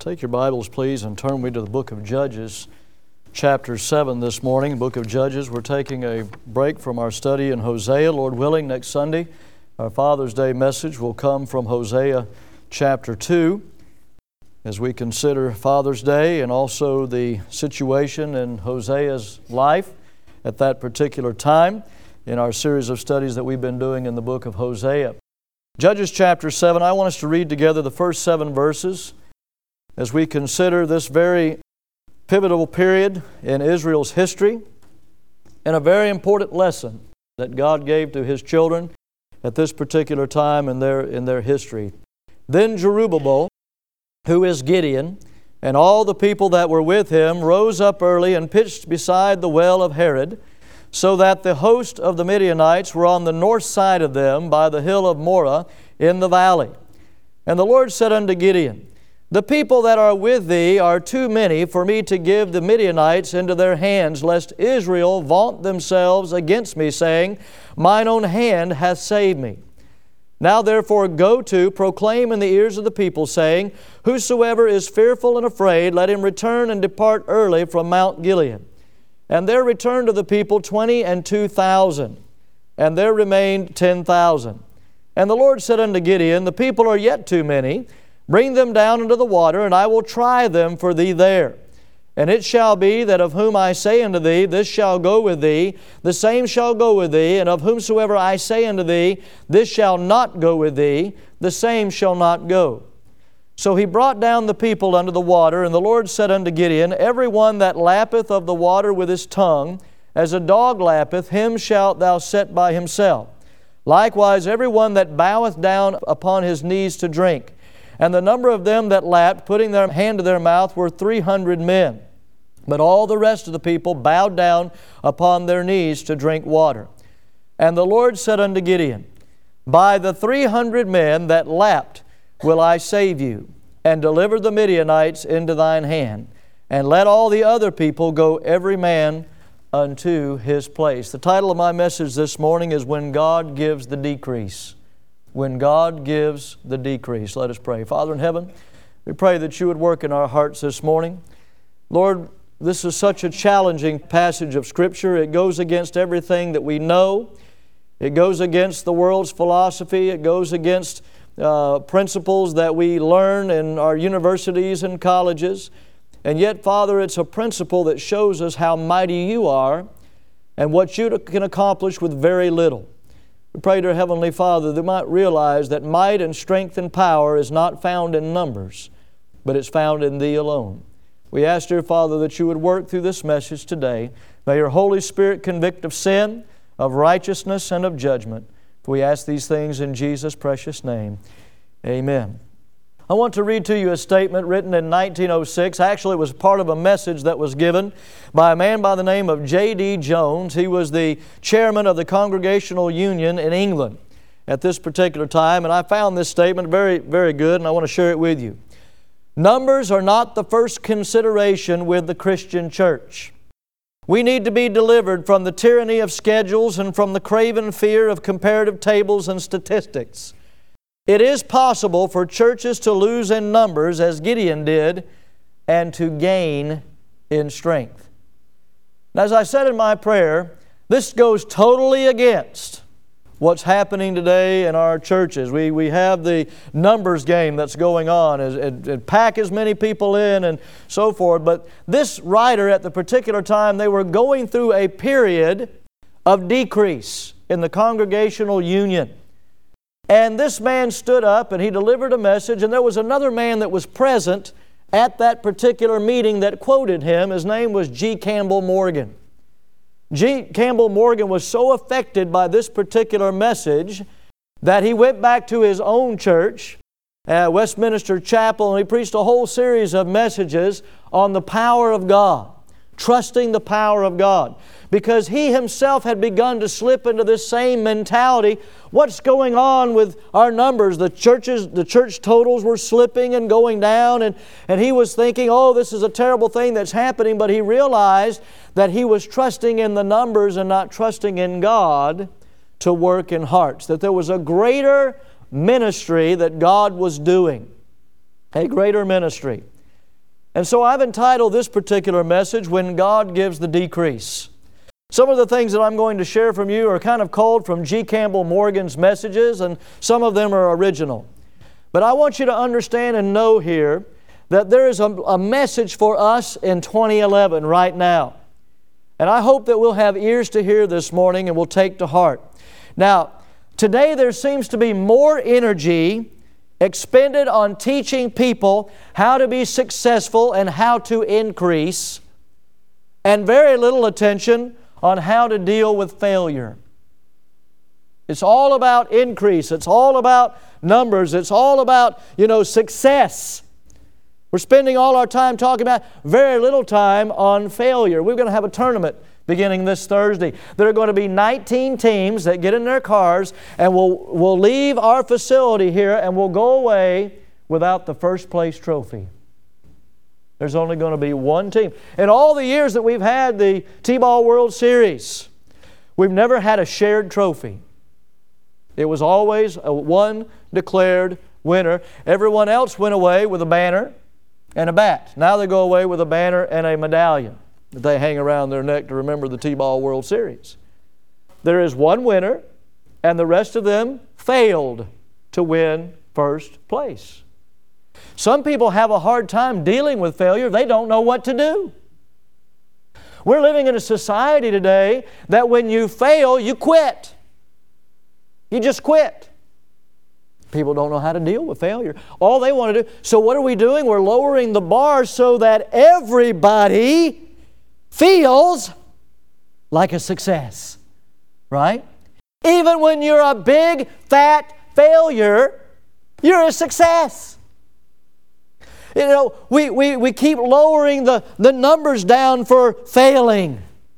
Take your Bibles, please, and turn me to the book of Judges, chapter 7 this morning. Book of Judges. We're taking a break from our study in Hosea. Lord willing, next Sunday, our Father's Day message will come from Hosea chapter 2 as we consider Father's Day and also the situation in Hosea's life at that particular time in our series of studies that we've been doing in the book of Hosea. Judges chapter 7, I want us to read together the first 7 verses as we consider this very pivotal period in Israel's history and a very important lesson that God gave to His children at this particular time in their history. Then Jerubbaal, who is Gideon, and all the people that were with him rose up early and pitched beside the well of Harod, so that the host of the Midianites were on the north side of them by the hill of Moreh in the valley. And the Lord said unto Gideon, The people that are with thee are too many for me to give the Midianites into their hands, lest Israel vaunt themselves against me, saying, Mine own hand hath saved me. Now therefore go to, proclaim in the ears of the people, saying, Whosoever is fearful and afraid, let him return and depart early from Mount Gilead. And there returned to the people 22,000, and there remained 10,000. And the Lord said unto Gideon, The people are yet too many. Bring them down into the water, and I will try them for thee there. And it shall be that of whom I say unto thee, This shall go with thee, the same shall go with thee. And of whomsoever I say unto thee, This shall not go with thee, the same shall not go. So he brought down the people unto the water, and the Lord said unto Gideon, Every one that lappeth of the water with his tongue, as a dog lappeth, him shalt thou set by himself. Likewise every one that boweth down upon his knees to drink. And the number of them that lapped, putting their hand to their mouth, were 300 men. But all the rest of the people bowed down upon their knees to drink water. And the Lord said unto Gideon, By the 300 men that lapped will I save you, and deliver the Midianites into thine hand. And let all the other people go every man unto his place. The title of my message this morning is When God Gives the Decrease. When God gives the decrease. Let us pray. Father in heaven, we pray that You would work in our hearts this morning. Lord, this is such a challenging passage of Scripture. It goes against everything that we know. It goes against the world's philosophy. It goes against principles that we learn in our universities and colleges. And yet, Father, it's a principle that shows us how mighty You are and what You can accomplish with very little. We pray to our Heavenly Father that we might realize that might and strength and power is not found in numbers, but it's found in Thee alone. We ask, dear Father, that You would work through this message today. May Your Holy Spirit convict of sin, of righteousness, and of judgment. For we ask these things in Jesus' precious name. Amen. I want to read to you a statement written in 1906. Actually, it was part of a message that was given by a man by the name of J.D. Jones. He was the chairman of the Congregational Union in England at this particular time. And I found this statement very, very good, and I want to share it with you. Numbers are not the first consideration with the Christian church. We need to be delivered from the tyranny of schedules and from the craven fear of comparative tables and statistics. It is possible for churches to lose in numbers, as Gideon did, and to gain in strength. Now, as I said in my prayer, this goes totally against what's happening today in our churches. We have the numbers game that's going on, and pack as many people in and so forth. But this writer at the particular time, they were going through a period of decrease in the Congregational Union. And this man stood up and he delivered a message, and there was another man that was present at that particular meeting that quoted him. His name was G. Campbell Morgan. G. Campbell Morgan was so affected by this particular message that he went back to his own church, Westminster Chapel, and he preached a whole series of messages on the power of God, trusting the power of God. Because he himself had begun to slip into this same mentality. What's going on with our numbers? The church totals were slipping and going down, and he was thinking, oh, this is a terrible thing that's happening, but he realized that he was trusting in the numbers and not trusting in God to work in hearts, that there was a greater ministry that God was doing, a greater ministry. And so I've entitled this particular message, When God Gives the Decrease. Some of the things that I'm going to share from you are kind of culled from G. Campbell Morgan's messages, and some of them are original. But I want you to understand and know here that there is a message for us in 2011 right now. And I hope that we'll have ears to hear this morning and we'll take to heart. Now, today there seems to be more energy expended on teaching people how to be successful and how to increase, and very little attention on how to deal with failure. It's all about increase. It's all about numbers. It's all about, success. We're spending all our time talking about, very little time on failure. We're going to have a tournament beginning this Thursday. There are going to be 19 teams that get in their cars and will leave our facility here and will go away without the first place trophy. There's only going to be one team. In all the years that we've had the T-Ball World Series, we've never had a shared trophy. It was always one declared winner. Everyone else went away with a banner and a bat. Now they go away with a banner and a medallion that they hang around their neck to remember the T-Ball World Series. There is one winner, and the rest of them failed to win first place. Some people have a hard time dealing with failure. They don't know what to do. We're living in a society today that when you fail, you quit. You just quit. People don't know how to deal with failure. All they want to do. So what are we doing? We're lowering the bar so that everybody feels like a success. Right? Even when you're a big, fat failure, you're a success. We keep lowering the numbers down for failing.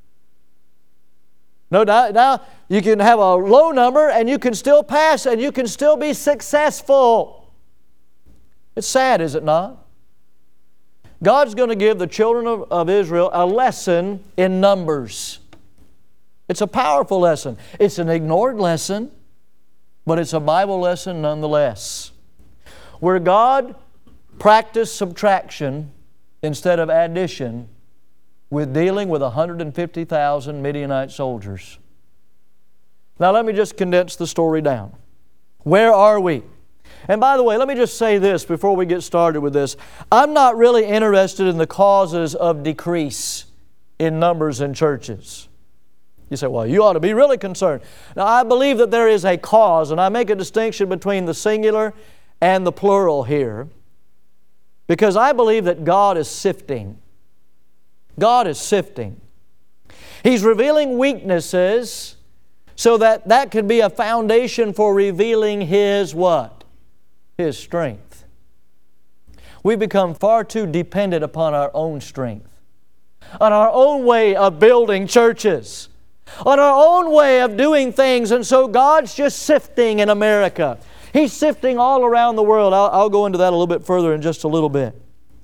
No doubt, now you can have a low number and you can still pass and you can still be successful. It's sad, is it not? God's going to give the children of Israel a lesson in numbers. It's a powerful lesson. It's an ignored lesson, but it's a Bible lesson nonetheless. Where God practiced subtraction instead of addition with dealing with 150,000 Midianite soldiers. Now let me just condense the story down. Where are we? And by the way, let me just say this before we get started with this. I'm not really interested in the causes of decrease in numbers in churches. You say, well, you ought to be really concerned. Now, I believe that there is a cause, and I make a distinction between the singular and the plural here, because I believe that God is sifting. God is sifting. He's revealing weaknesses so that that could be a foundation for revealing His what? His strength. We've become far too dependent upon our own strength, on our own way of building churches, on our own way of doing things, and so God's just sifting in America. He's sifting all around the world. I'll go into that a little bit further in just a little bit.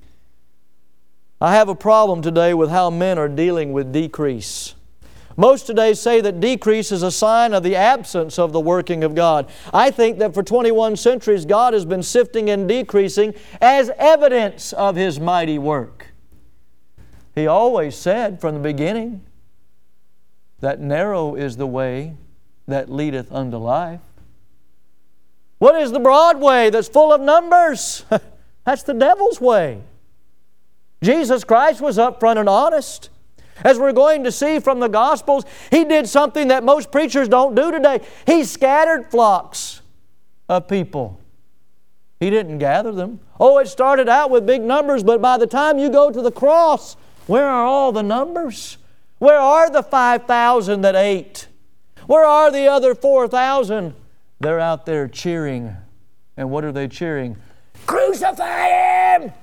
I have a problem today with how men are dealing with decrease. Most today say that decrease is a sign of the absence of the working of God. I think that for 21 centuries, God has been sifting and decreasing as evidence of His mighty work. He always said from the beginning that narrow is the way that leadeth unto life. What is the broad way that's full of numbers? That's the devil's way. Jesus Christ was upfront and honest. As we're going to see from the Gospels, He did something that most preachers don't do today. He scattered flocks of people. He didn't gather them. Oh, it started out with big numbers, but by the time you go to the cross, where are all the numbers? Where are the 5,000 that ate? Where are the other 4,000? They're out there cheering. And what are they cheering? Crucify Him!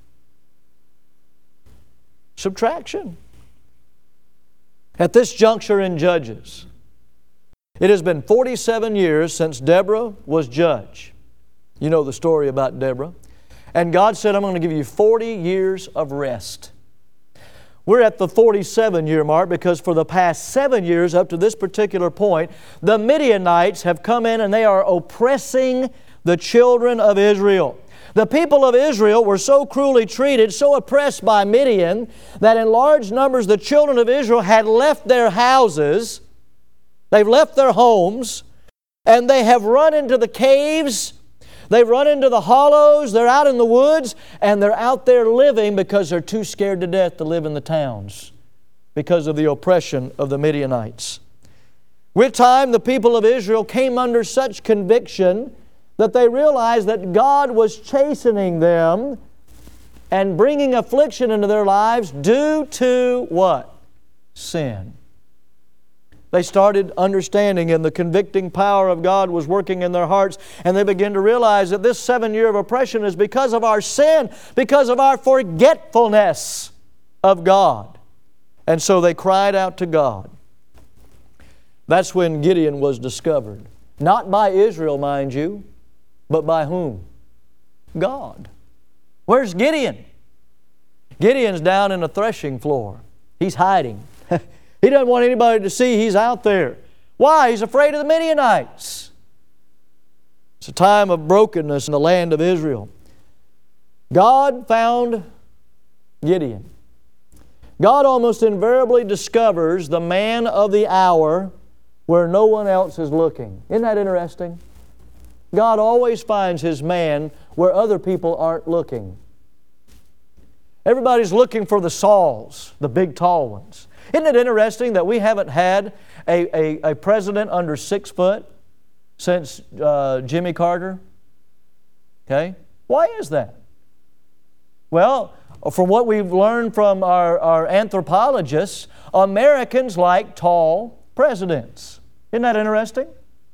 Subtraction. At this juncture in Judges, it has been 47 years since Deborah was judge. You know the story about Deborah. And God said, I'm going to give you 40 years of rest. We're at the 47-year mark because for the past 7 years up to this particular point, the Midianites have come in and they are oppressing the children of Israel. The people of Israel were so cruelly treated, so oppressed by Midian, that in large numbers the children of Israel had left their houses, they've left their homes, and they have run into the caves, they've run into the hollows, they're out in the woods, and they're out there living because they're too scared to death to live in the towns because of the oppression of the Midianites. With time, the people of Israel came under such conviction that they realized that God was chastening them and bringing affliction into their lives due to what? Sin. They started understanding, and the convicting power of God was working in their hearts, and they began to realize that this 7 year of oppression is because of our sin, because of our forgetfulness of God. And so they cried out to God. That's when Gideon was discovered. Not by Israel, mind you, but by whom? God. Where's Gideon? Gideon's down in the threshing floor. He's hiding. He doesn't want anybody to see he's out there. Why? He's afraid of the Midianites. It's a time of brokenness in the land of Israel. God found Gideon. God almost invariably discovers the man of the hour where no one else is looking. Isn't that interesting? God always finds His man where other people aren't looking. Everybody's looking for the Sauls, the big tall ones. Isn't it interesting that we haven't had a president under 6 foot since Jimmy Carter? Okay? Why is that? Well, from what we've learned from our anthropologists, Americans like tall presidents. Isn't that interesting?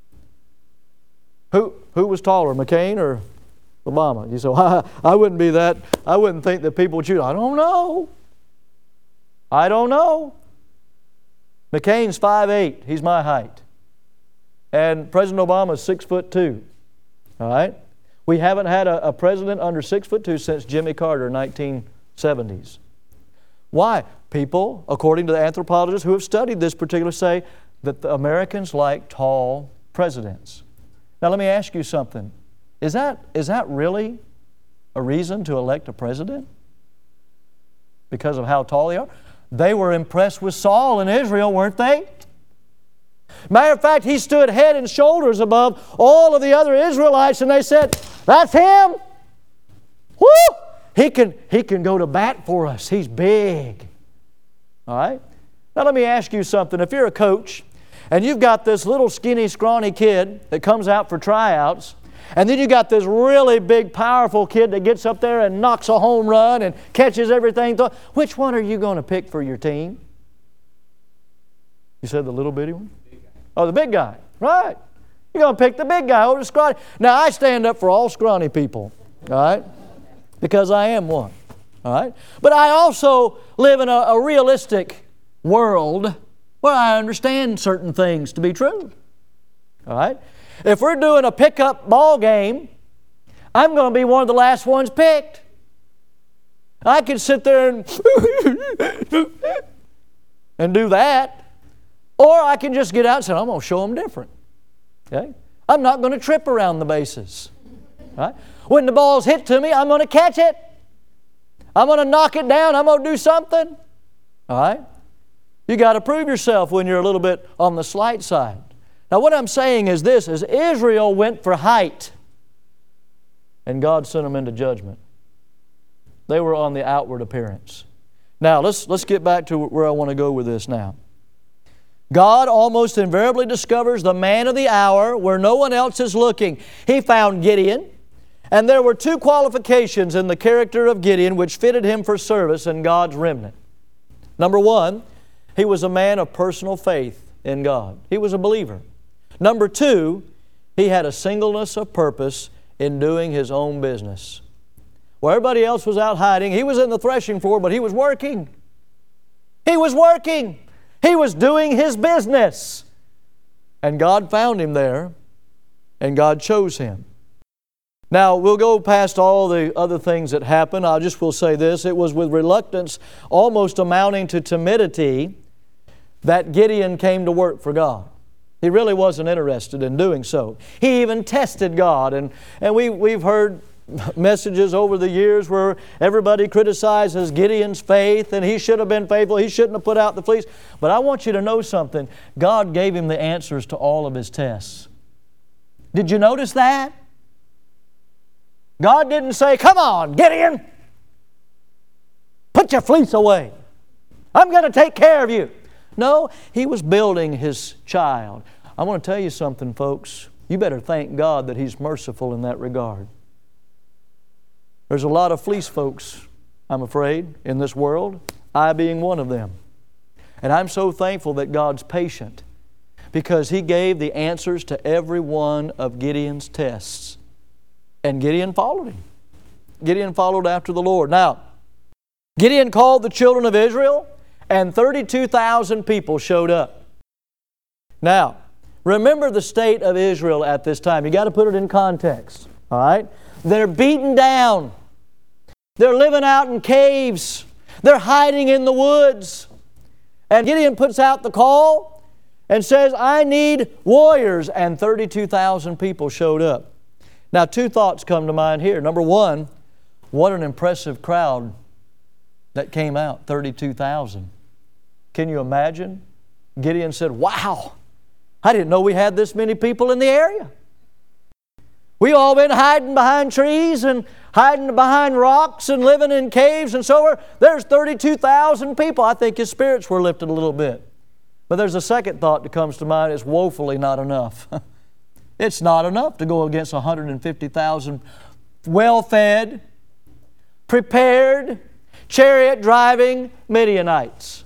Who was taller, McCain or Obama? You say, well, I wouldn't be that. I wouldn't think that people would choose. I don't know. I don't know. McCain's 5'8". He's my height. And President Obama's 6'2". All right? We haven't had a president under 6'2" since Jimmy Carter, 1970s. Why? People, according to the anthropologists who have studied this particular, say that the Americans like tall presidents. Now let me ask you something. Is that really a reason to elect a president? Because of how tall they are? They were impressed with Saul in Israel, weren't they? Matter of fact, he stood head and shoulders above all of the other Israelites, and they said, "That's him! Woo! He can go to bat for us. He's big." All right? Now let me ask you something. If you're a coach, and you've got this little skinny, scrawny kid that comes out for tryouts, and then you got this really big, powerful kid that gets up there and knocks a home run and catches everything. Which one are you going to pick for your team? You said the little bitty one? Oh, the big guy. Right. You're going to pick the big guy over the scrawny. Now, I stand up for all scrawny people, all right, because I am one, all right? But I also live in a realistic world where I understand certain things to be true, all right? If we're doing a pickup ball game, I'm going to be one of the last ones picked. I can sit there and do that. Or I can just get out and say, I'm going to show them different. Okay? I'm not going to trip around the bases. Right? When the ball's hit to me, I'm going to catch it. I'm going to knock it down. I'm going to do something. All right? You got to prove yourself when you're a little bit on the slight side. Now what I'm saying is this, is Israel went for height, and God sent them into judgment. They were on the outward appearance. Now let's get back to where I want to go with this now. God almost invariably discovers the man of the hour where no one else is looking. He found Gideon, and there were 2 qualifications in the character of Gideon which fitted him for service in God's remnant. Number 1, he was a man of personal faith in God. He was a believer. Number 2, he had a singleness of purpose in doing his own business. Where everybody else was out hiding, he was in the threshing floor, but he was working. He was working. He was doing his business. And God found him there, and God chose him. Now, we'll go past all the other things that happened. I just will say this. It was with reluctance, almost amounting to timidity, that Gideon came to work for God. He really wasn't interested in doing so. He even tested God. And we've heard messages over the years where everybody criticizes Gideon's faith and he should have been faithful, he shouldn't have put out the fleece. But I want you to know something. God gave him the answers to all of his tests. Did you notice that? God didn't say, "Come on, Gideon, put your fleece away. I'm going to take care of you." No, He was building His child. I want to tell you something, folks. You better thank God that He's merciful in that regard. There's a lot of fleece folks, I'm afraid, in this world, I being one of them. And I'm so thankful that God's patient, because He gave the answers to every one of Gideon's tests. And Gideon followed Him. Gideon followed after the Lord. Now, Gideon called the children of Israel, and 32,000 people showed up. Now, remember the state of Israel at this time. You got to put it in context. All right? They're beaten down. They're living out in caves. They're hiding in the woods. And Gideon puts out the call and says, "I need warriors." And 32,000 people showed up. Now, two thoughts come to mind here. Number one, what an impressive crowd that came out, 32,000. Can you imagine? Gideon said, "Wow, I didn't know we had this many people in the area. We all been hiding behind trees and hiding behind rocks and living in caves and so on. There's 32,000 people." I think his spirits were lifted a little bit. But there's a second thought that comes to mind. It's woefully not enough. It's not enough to go against 150,000 well-fed, prepared, chariot-driving Midianites.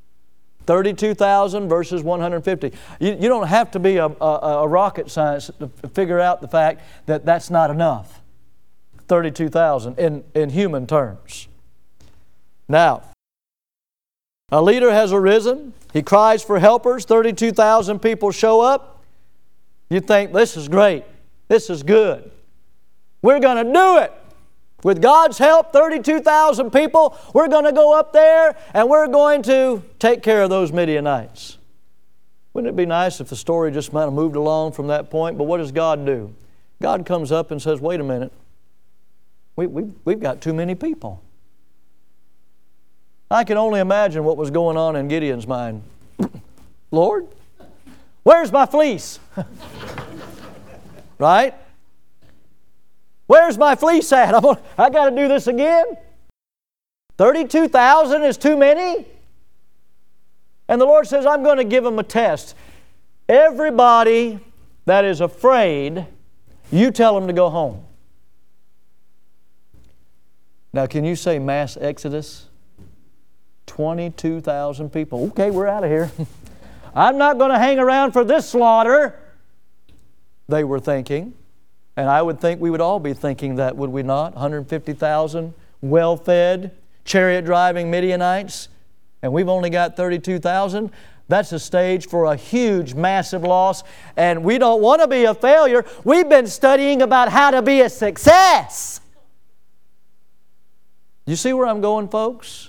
32,000 versus 150. You don't have to be a rocket scientist to figure out the fact that that's not enough. 32,000 in human terms. Now, a leader has arisen. He cries for helpers. 32,000 people show up. You think, this is great. This is good. We're going to do it. With God's help, 32,000 people, we're going to go up there and we're going to take care of those Midianites. Wouldn't it be nice if the story just might have moved along from that point? But what does God do? God comes up and says, "Wait a minute. We've got too many people." I can only imagine what was going on in Gideon's mind. "Lord, where's my fleece?" Right? "Where's my fleece at? I got to do this again? 32,000 is too many?" And the Lord says, "I'm going to give them a test. Everybody that is afraid, you tell them to go home." Now, can you say mass exodus? 22,000 people. Okay, we're out of here. I'm not going to hang around for this slaughter, they were thinking. And I would think we would all be thinking that, would we not? 150,000 well-fed, chariot-driving Midianites, and we've only got 32,000. That's a stage for a huge, massive loss, and we don't want to be a failure. We've been studying about how to be a success. You see where I'm going, folks?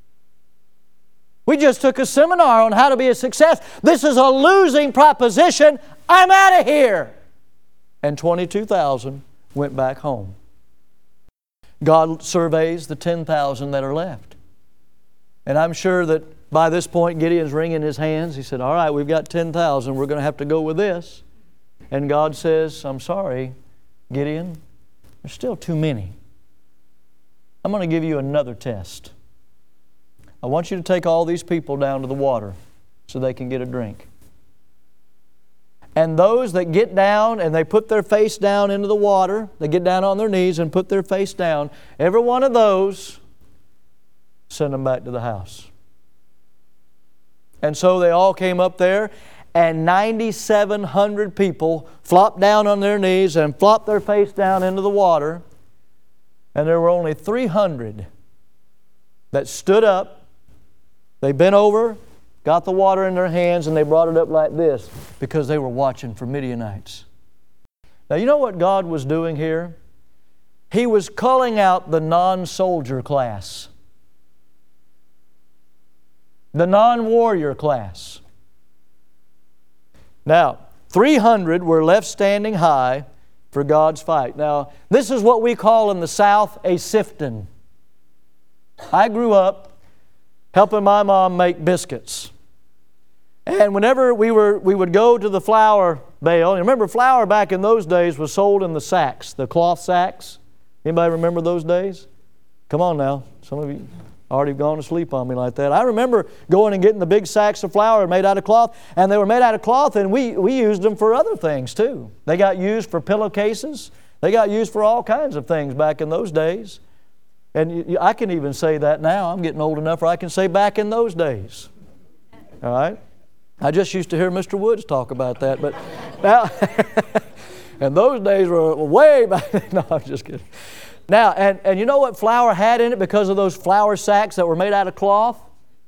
We just took a seminar on how to be a success. This is a losing proposition. I'm out of here. And 22,000 went back home. God surveys the 10,000 that are left. And I'm sure that by this point, Gideon's wringing his hands. He said, "All right, we've got 10,000. We're going to have to go with this." And God says, "I'm sorry, Gideon. There's still too many. I'm going to give you another test. I want you to take all these people down to the water so they can get a drink. And those that get down and they put their face down into the water, they get down on their knees and put their face down, every one of those, send them back to the house." And so they all came up there, and 9,700 people flopped down on their knees and flopped their face down into the water. And there were only 300 that stood up. They bent over, got the water in their hands, and they brought it up like this because they were watching for Midianites. Now, you know what God was doing here? He was culling out the non-soldier class, the non-warrior class. Now, 300 were left standing high for God's fight. Now, this is what we call in the South a sifting. I grew up helping my mom make biscuits. And whenever we would go to the flour bale, and remember flour back in those days was sold in the sacks, the cloth sacks. Anybody remember those days? Come on now. Some of you already gone to sleep on me like that. I remember going and getting the big sacks of flour made out of cloth, and they were made out of cloth, and we used them for other things too. They got used for pillowcases. They got used for all kinds of things back in those days. And I can even say that now. I'm getting old enough where I can say back in those days. All right? I just used to hear Mr. Woods talk about that, but now, and those days were way back. No, I'm just kidding. Now, and you know what flour had in it because of those flour sacks that were made out of cloth?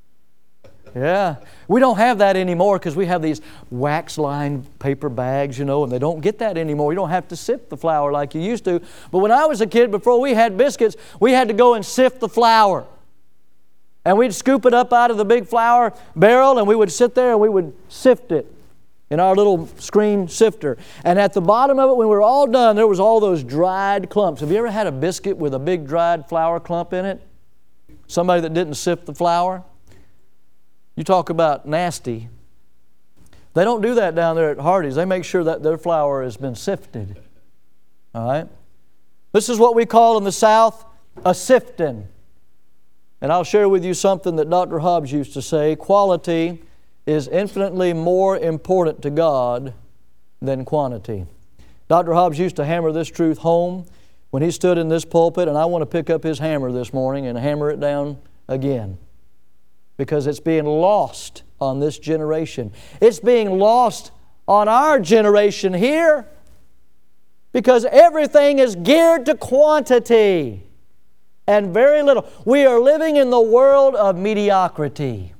Yeah. We don't have that anymore because we have these wax-lined paper bags, and they don't get that anymore. You don't have to sift the flour like you used to. But when I was a kid, before we had biscuits, we had to go and sift the flour. And we'd scoop it up out of the big flour barrel, and we would sit there and we would sift it in our little screen sifter. And at the bottom of it, when we were all done, there was all those dried clumps. Have you ever had a biscuit with a big dried flour clump in it? Somebody that didn't sift the flour? You talk about nasty. They don't do that down there at Hardee's. They make sure that their flour has been sifted. All right? This is what we call in the South a sifting. And I'll share with you something that Dr. Hobbs used to say. Quality is infinitely more important to God than quantity. Dr. Hobbs used to hammer this truth home when he stood in this pulpit, and I want to pick up his hammer this morning and hammer it down again, because it's being lost on this generation. It's being lost on our generation here because everything is geared to quantity and very little. We are living in the world of mediocrity.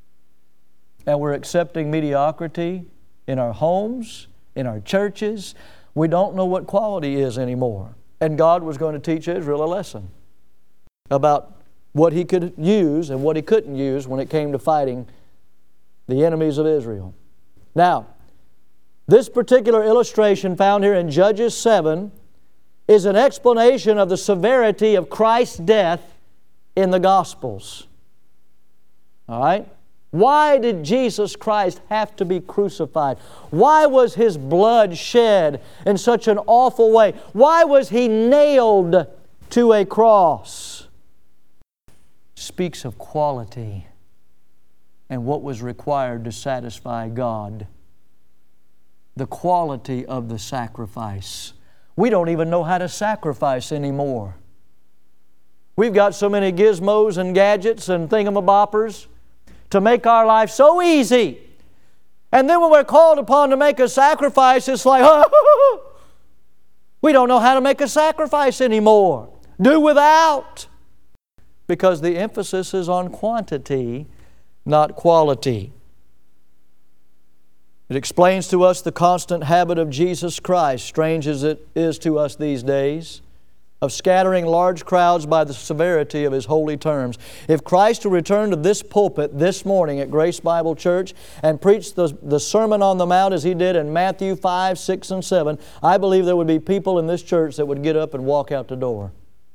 And we're accepting mediocrity in our homes, in our churches. We don't know what quality is anymore. And God was going to teach Israel a lesson about what He could use and what He couldn't use when it came to fighting the enemies of Israel. Now, this particular illustration found here in Judges 7 is an explanation of the severity of Christ's death in the Gospels. All right? Why did Jesus Christ have to be crucified? Why was His blood shed in such an awful way? Why was He nailed to a cross? Speaks of quality and what was required to satisfy God. The quality of the sacrifice. We don't even know how to sacrifice anymore. We've got so many gizmos and gadgets and thingamaboppers to make our life so easy. And then when we're called upon to make a sacrifice, it's like, we don't know how to make a sacrifice anymore. Do without. Because the emphasis is on quantity, not quality. It explains to us the constant habit of Jesus Christ, strange as it is to us these days, of scattering large crowds by the severity of His holy terms. If Christ were returned to this pulpit this morning at Grace Bible Church and preached the Sermon on the Mount as He did in Matthew 5, 6, and 7, I believe there would be people in this church that would get up and walk out the door.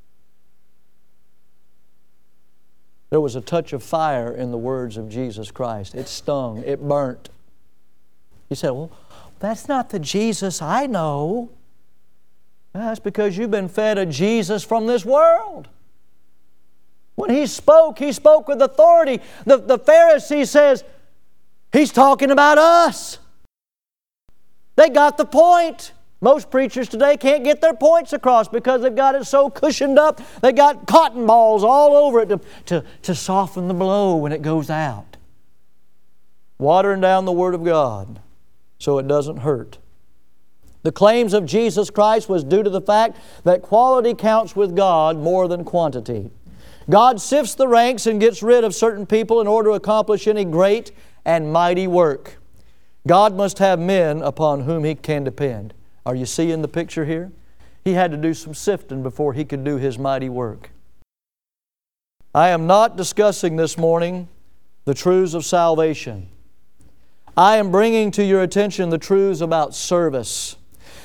There was a touch of fire in the words of Jesus Christ. It stung. It burnt. You said, well, that's not the Jesus I know. That's because you've been fed a Jesus from this world. When He spoke with authority. The Pharisee says, He's talking about us. They got the point. Most preachers today can't get their points across because they've got it so cushioned up. They got cotton balls all over it to soften the blow when it goes out. Watering down the Word of God so it doesn't hurt. The claims of Jesus Christ was due to the fact that quality counts with God more than quantity. God sifts the ranks and gets rid of certain people in order to accomplish any great and mighty work. God must have men upon whom He can depend. Are you seeing the picture here? He had to do some sifting before He could do His mighty work. I am not discussing this morning the truths of salvation. I am bringing to your attention the truths about service.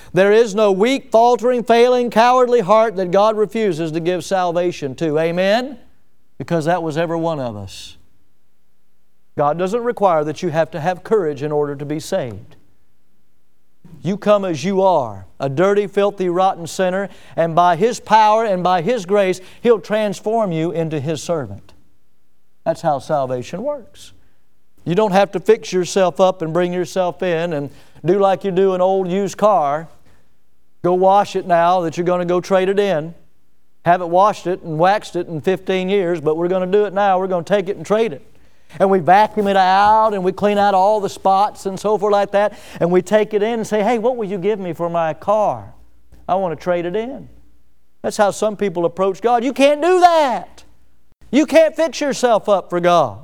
There is no weak, faltering, failing, cowardly heart that God refuses to give salvation to. Amen? Because that was every one of us. God doesn't require that you have to have courage in order to be saved. You come as you are, a dirty, filthy, rotten sinner, and by His power and by His grace, He'll transform you into His servant. That's how salvation works. You don't have to fix yourself up and bring yourself in and do like you do an old used car. Go wash it now that you're going to go trade it in. Haven't washed it and waxed it in 15 years, but we're going to do it now. We're going to take it and trade it. And we vacuum it out and we clean out all the spots and so forth like that. And we take it in and say, hey, what will you give me for my car? I want to trade it in. That's how some people approach God. You can't do that. You can't fix yourself up for God.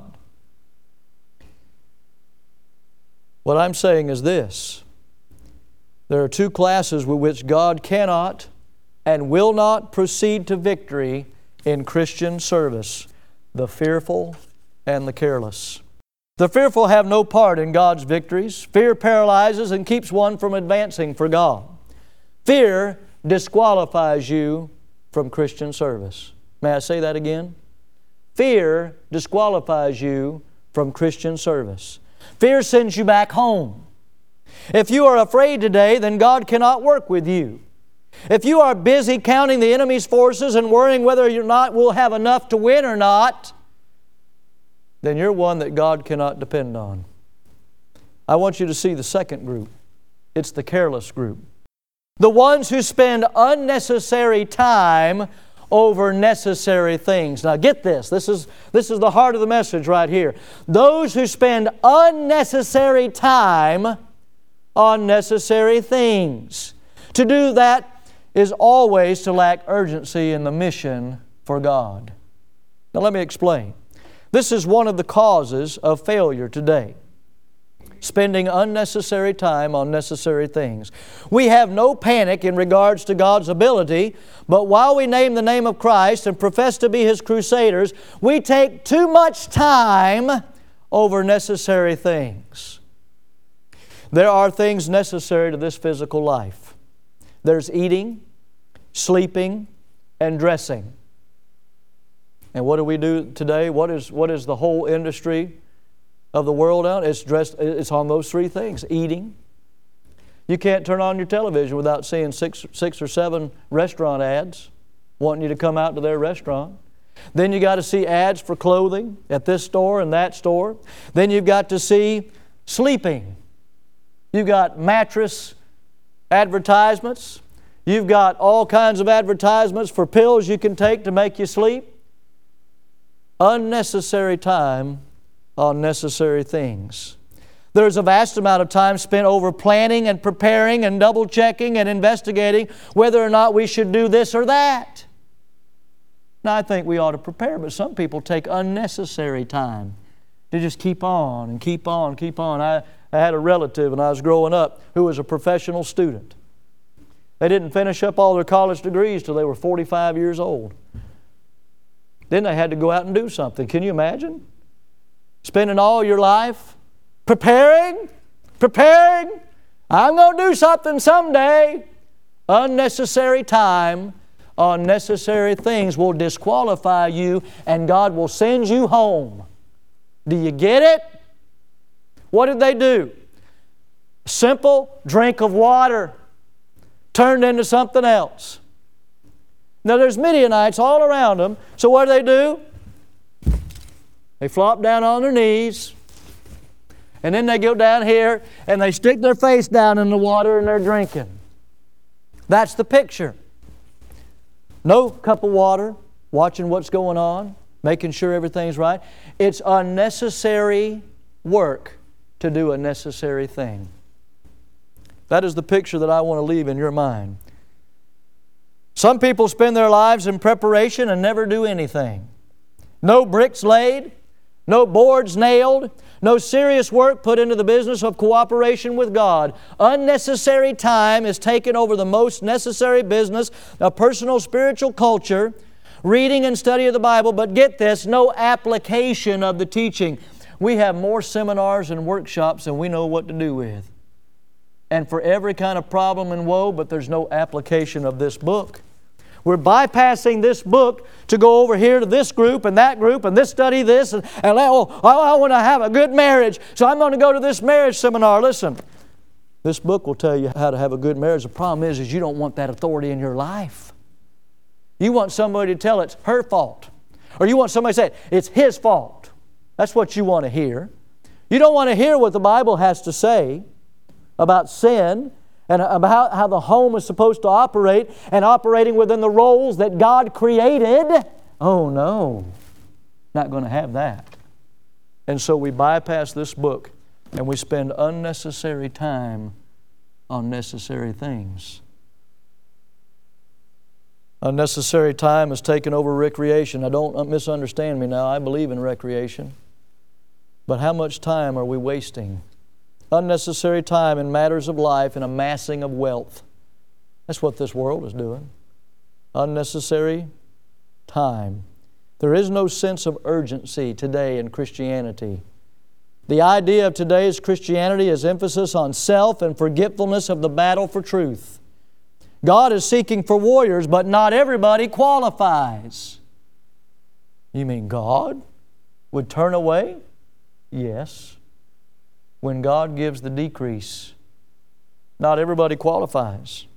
What I'm saying is this. There are two classes with which God cannot and will not proceed to victory in Christian service: the fearful and the careless. The fearful have no part in God's victories. Fear paralyzes and keeps one from advancing for God. Fear disqualifies you from Christian service. May I say that again? Fear disqualifies you from Christian service. Fear sends you back home. If you are afraid today, then God cannot work with you. If you are busy counting the enemy's forces and worrying whether or not we'll have enough to win or not, then you're one that God cannot depend on. I want you to see the second group. It's the careless group. The ones who spend unnecessary time over necessary things. Now get this. This is the heart of the message right here. Those who spend unnecessary time on necessary things. To do that is always to lack urgency in the mission for God. Now let me explain. This is one of the causes of failure today. Spending unnecessary time on necessary things. We have no panic in regards to God's ability, but while we name the name of Christ and profess to be His crusaders, we take too much time over necessary things. There are things necessary to this physical life. There's eating, sleeping, and dressing. And what do we do today? What is the whole industry of the world out? It's on those three things. Eating. You can't turn on your television without seeing six or seven restaurant ads wanting you to come out to their restaurant. Then you got to see ads for clothing at this store and that store. Then you've got to see sleeping. You've got mattress advertisements. You've got all kinds of advertisements for pills you can take to make you sleep. Unnecessary time on necessary things. There's a vast amount of time spent over planning and preparing and double-checking and investigating whether or not we should do this or that. Now, I think we ought to prepare, but some people take unnecessary time to just keep on and keep on, keep on. I had a relative when I was growing up who was a professional student. They didn't finish up all their college degrees till they were 45 years old. Then they had to go out and do something. Can you imagine? Spending all your life preparing. I'm going to do something someday. Unnecessary time on necessary things will disqualify you and God will send you home. Do you get it? What did they do? A simple drink of water turned into something else. Now there's Midianites all around them, so what do? They flop down on their knees, and then they go down here and they stick their face down in the water and they're drinking. That's the picture. No cup of water, watching what's going on, making sure everything's right. It's unnecessary work to do a necessary thing. That is the picture that I want to leave in your mind. Some people spend their lives in preparation and never do anything. No bricks laid, no boards nailed, no serious work put into the business of cooperation with God. Unnecessary time is taken over the most necessary business of personal spiritual culture, reading and study of the Bible, but get this, no application of the teaching. We have more seminars and workshops than we know what to do with. and for every kind of problem and woe, but there's no application of this book. We're bypassing this book to go over here to this group and this study this, and I want to have a good marriage, so I'm going to go to this marriage seminar. Listen, this book will tell you how to have a good marriage. The problem is you don't want that authority in your life. You want somebody to tell it's her fault. Or you want somebody to say it's his fault. That's what you want to hear. You don't want to hear what the Bible has to say about sin and about how the home is supposed to operate and operating within the roles that God created. Oh no, not going to have that. And so we bypass this book and we spend unnecessary time on necessary things. Unnecessary time has taken over recreation. Now don't misunderstand me now. I believe in recreation. But how much time are we wasting? Unnecessary time in matters of life and amassing of wealth. That's what this world is doing. Unnecessary time. There is no sense of urgency today in Christianity. The idea of today's Christianity is emphasis on self and forgetfulness of the battle for truth. God is seeking for warriors, but not everybody qualifies. You mean God would turn away? Yes. When God gives the decrease, not everybody qualifies.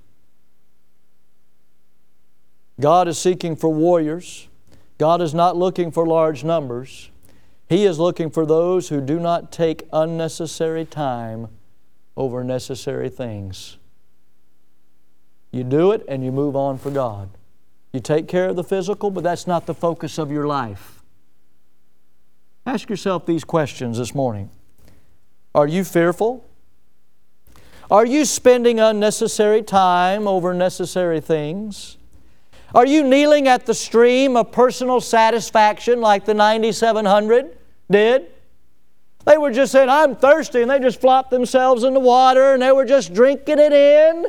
God is seeking for warriors. God is not looking for large numbers. He is looking for those who do not take unnecessary time over necessary things. You do it and you move on for God. You take care of the physical, but that's not the focus of your life. Ask yourself these questions this morning. Are you fearful? Are you spending unnecessary time over necessary things? Are you kneeling at the stream of personal satisfaction like the 9700 did? They were just saying, I'm thirsty, and they just flopped themselves in the water and they were just drinking it in.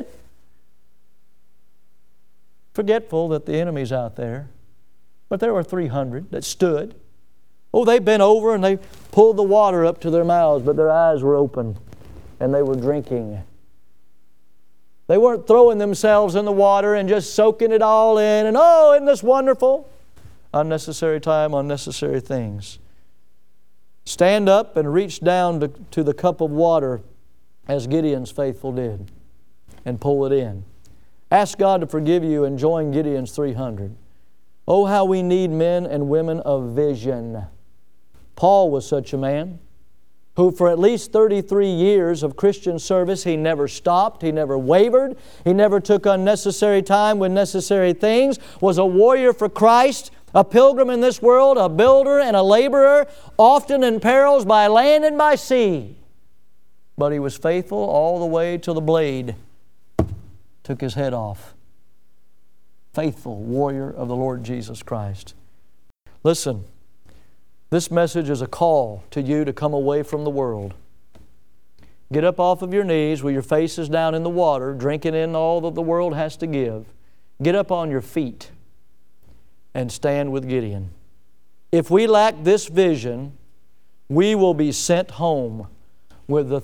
Forgetful that the enemy's out there. But there were 300 that stood. Oh, they bent over and they pulled the water up to their mouths, but their eyes were open and they were drinking. They weren't throwing themselves in the water and just soaking it all in and, oh, isn't this wonderful? Unnecessary time, unnecessary things. Stand up and reach down to the cup of water as Gideon's faithful did and pull it in. Ask God to forgive you and join Gideon's 300. Oh, how we need men and women of vision. Paul was such a man who for at least 33 years of Christian service, he never stopped, he never wavered, he never took unnecessary time with necessary things, was a warrior for Christ, a pilgrim in this world, a builder and a laborer, often in perils by land and by sea. But he was faithful all the way till the blade took his head off. Faithful warrior of the Lord Jesus Christ. Listen, this message is a call to you to come away from the world. Get up off of your knees with your faces down in the water, drinking in all that the world has to give. Get up on your feet and stand with Gideon. If we lack this vision, we will be sent home with the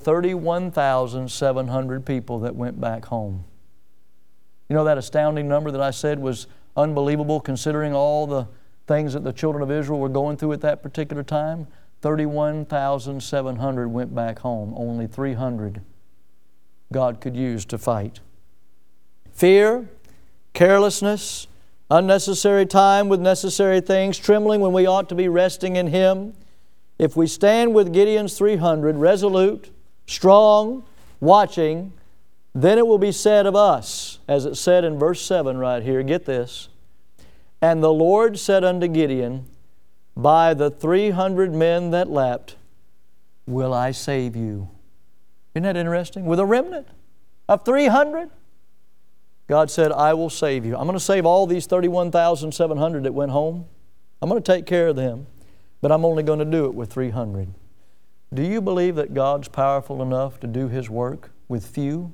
31,700 people that went back home. You know that astounding number that I said was unbelievable considering all the things that the children of Israel were going through at that particular time? 31,700 went back home. Only 300 God could use to fight. Fear, carelessness, unnecessary time with necessary things, trembling when we ought to be resting in Him. If we stand with Gideon's 300, resolute, strong, watching, then it will be said of us, as it said in verse 7 right here, get this, and the Lord said unto Gideon, by the 300 men that leapt, will I save you. Isn't that interesting? With a remnant of 300, God said, I will save you. I'm going to save all these 31,700 that went home. I'm going to take care of them, but I'm only going to do it with 300. Do you believe that God's powerful enough to do His work with few?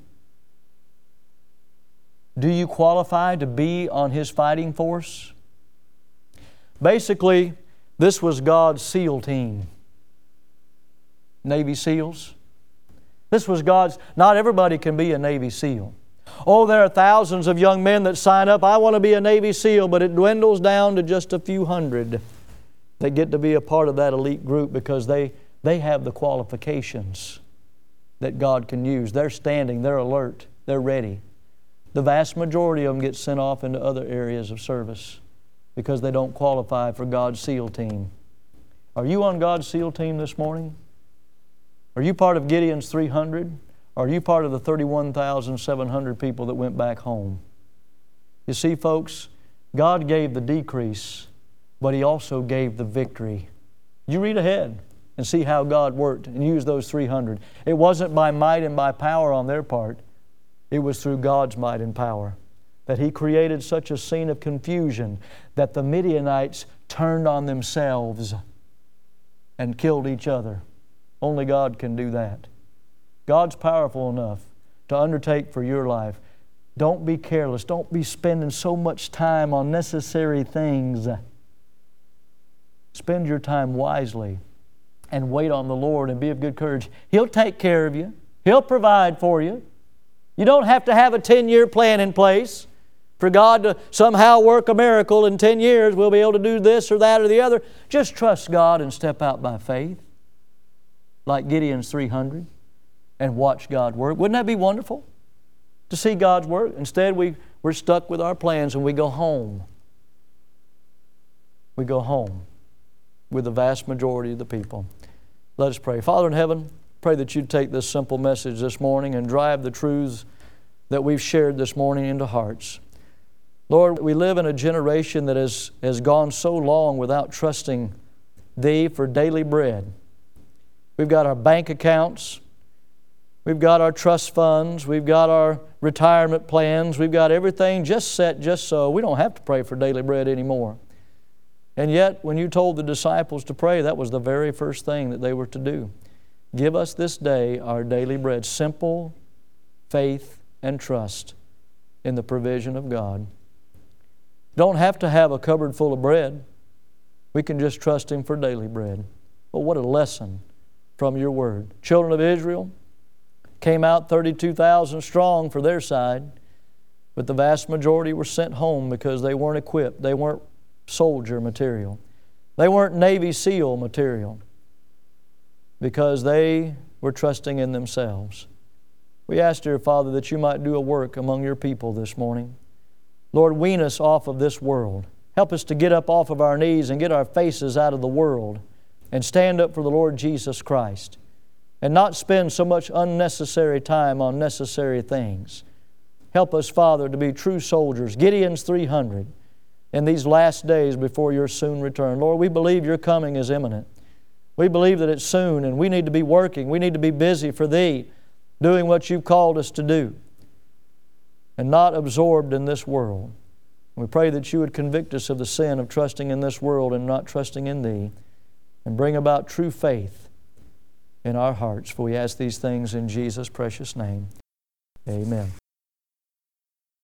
Do you qualify to be on His fighting force? Basically, this was God's SEAL team. Navy SEALs. This was God's. Not everybody can be a Navy SEAL. Oh, there are thousands of young men that sign up, I want to be a Navy SEAL, but it dwindles down to just a few hundred that get to be a part of that elite group because they have the qualifications that God can use. They're standing, they're alert, they're ready. The vast majority of them get sent off into other areas of service because they don't qualify for God's SEAL team. Are you on God's SEAL team this morning? Are you part of Gideon's 300? Or are you part of the 31,700 people that went back home? You see, folks, God gave the decrease, but He also gave the victory. You read ahead and see how God worked and used those 300. It wasn't by might and by power on their part. It was through God's might and power that He created such a scene of confusion that the Midianites turned on themselves and killed each other. Only God can do that. God's powerful enough to undertake for your life. Don't be careless. Don't be spending so much time on necessary things. Spend your time wisely and wait on the Lord and be of good courage. He'll take care of you. He'll provide for you. You don't have to have a 10-year plan in place for God to somehow work a miracle in 10 years. We'll be able to do this or that or the other. Just trust God and step out by faith like Gideon's 300. And watch God work. Wouldn't that be wonderful to see God's work? Instead, we're stuck with our plans and we go home. We go home with the vast majority of the people. Let us pray. Father in heaven, pray that You'd take this simple message this morning and drive the truths that we've shared this morning into hearts. Lord, we live in a generation that has gone so long without trusting Thee for daily bread. We've got our bank accounts. We've got our trust funds. We've got our retirement plans. We've got everything just set just so. We don't have to pray for daily bread anymore. And yet, when You told the disciples to pray, that was the very first thing that they were to do. Give us this day our daily bread. Simple faith and trust in the provision of God. Don't have to have a cupboard full of bread. We can just trust Him for daily bread. Well, what a lesson from Your Word. Children of Israel came out 32,000 strong for their side, but the vast majority were sent home because they weren't equipped. They weren't soldier material. They weren't Navy SEAL material because they were trusting in themselves. We ask, dear Father, that You might do a work among Your people this morning. Lord, wean us off of this world. Help us to get up off of our knees and get our faces out of the world and stand up for the Lord Jesus Christ. And not spend so much unnecessary time on necessary things. Help us, Father, to be true soldiers, Gideon's 300, in these last days before Your soon return. Lord, we believe Your coming is imminent. We believe that it's soon, and we need to be working. We need to be busy for Thee, doing what You've called us to do, and not absorbed in this world. We pray that You would convict us of the sin of trusting in this world and not trusting in Thee, and bring about true faith in our hearts. For we ask these things in Jesus' precious name. Amen.